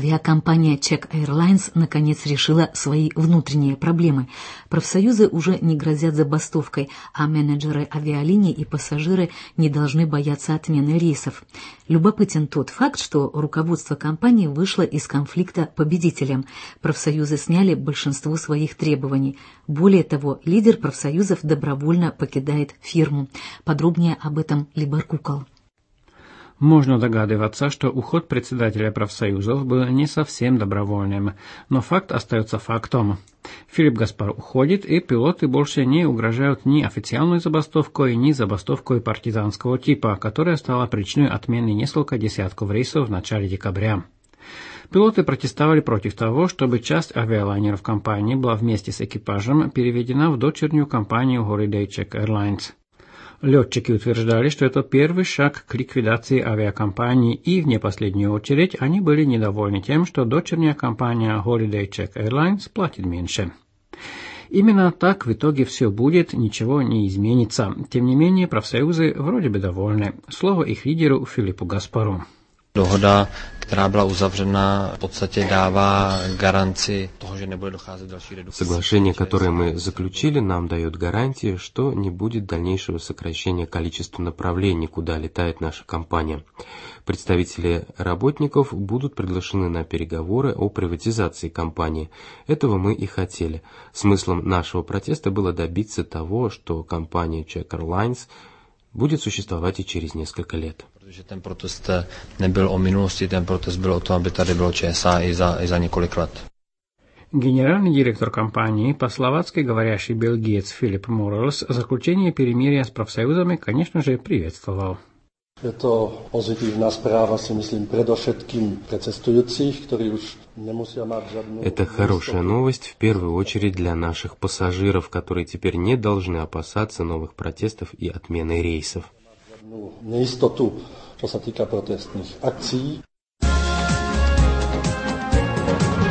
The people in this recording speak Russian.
Авиакомпания Czech Airlines наконец решила свои внутренние проблемы. Профсоюзы уже не грозят забастовкой, а менеджеры авиалиний и пассажиры не должны бояться отмены рейсов. Любопытен тот факт, что руководство компании вышло из конфликта победителем. Профсоюзы сняли большинство своих требований. Более того, лидер профсоюзов добровольно покидает фирму. Подробнее об этом Либор Кукол. Можно догадываться, что уход председателя профсоюзов был не совсем добровольным, но факт остается фактом. Филипп Гаспар уходит, и пилоты больше не угрожают ни официальной забастовкой, ни забастовкой партизанского типа, которая стала причиной отмены нескольких десятков рейсов в начале декабря. Пилоты протестовали против того, чтобы часть авиалайнеров компании была вместе с экипажем переведена в дочернюю компанию Holiday Czech Airlines. Летчики утверждали, что это первый шаг к ликвидации авиакомпании, и в не последнюю очередь они были недовольны тем, что дочерняя компания Holiday Czech Airlines платит меньше. Именно так в итоге все будет, ничего не изменится. Тем не менее, профсоюзы вроде бы довольны. Слово их лидеру Филиппу Гаспару. Dohoda, která byla uzavřena, v podstatě dává garanci toho, že nebude docházet další redukci. Соглашение, которое мы заключили, нам дает гарантии, что не будет дальнейшего сокращения количества направлений, куда летает наша компания. Представители работников будут приглашены на переговоры о приватизации компании. Этого мы и хотели. Смыслом нашего протеста было добиться того, что компания Czech Airlines будет существовать и через несколько лет. Protože ten protest nebyl o minulosti, ten protest byl o tom, aby tady bylo ČSA i za několik let. Генеральный директор компании, по-словацки говорящий бельгиец Филипп Морелс, заключение перемирия с профсоюзами, конечно же, приветствовал. Je to pozitívna správa, si myslím, predovšetkým pre cestujúcich, ktorí už nemusia mať žiadnu... Это хорошая новость в первую очередь для наших пассажиров, которые теперь не должны опасаться новых протестов и отмены рейсов. Neistotu, čo sa týka protestných akcií.